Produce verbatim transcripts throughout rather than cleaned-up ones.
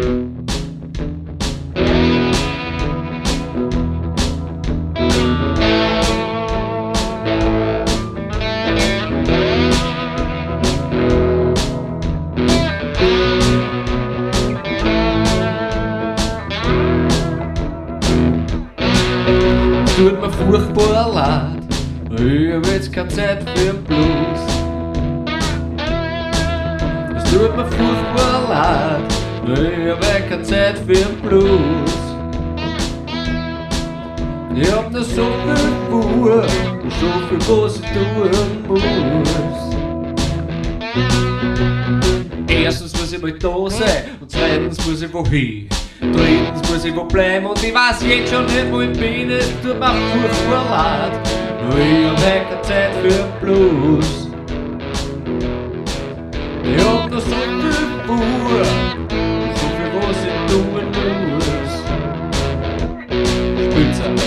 Tut mir furchtbar leid, ich hab jetzt keine Zeit für den Blues. Es tut mir furchtbar leid, ich hab echt keine Zeit für den Blues. Ich hab noch so viel vor und so viel, was ich tun muss. Erstens muss ich mal da sein und zweitens muss ich wohin. Drittens muss ich wo bleiben und ich weiß jetzt schon nicht, wo ich bin. Es tut mir furchtbar leid, nur ich hab echt keine Zeit für den Blues. Ich hab noch so viel vor, so viel, was ich tun muss. Spiel's aus.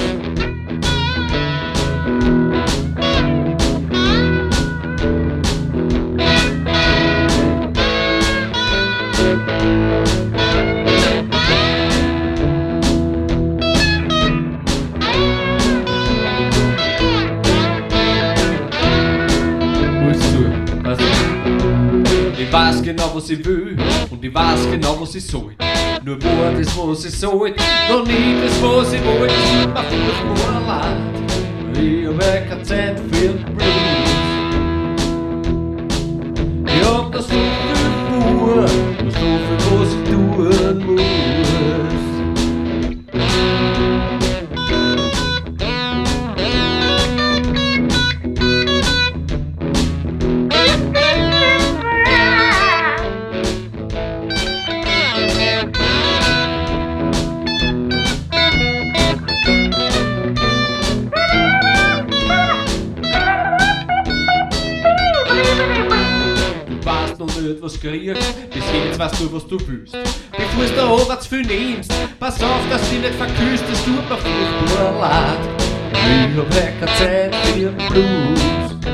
Ich weiß genau, was ich will und ich weiß genau, was ich soll. Nur war das, was ich soll, noch nie das, was ich wollte. Es tut mir furchtbar leid, ich hab echt keine Zeit für den Blues. Ich hab da so viel vor und so viel, was ich tun muss. Was kriegst, bis jetzt weißt du, was du willst. Bevor es da aber zu viel nimmst, pass auf, dass du dich nicht verküsst, es tut mir furchtbar leid. Ich hab echt keine Zeit für den Blues.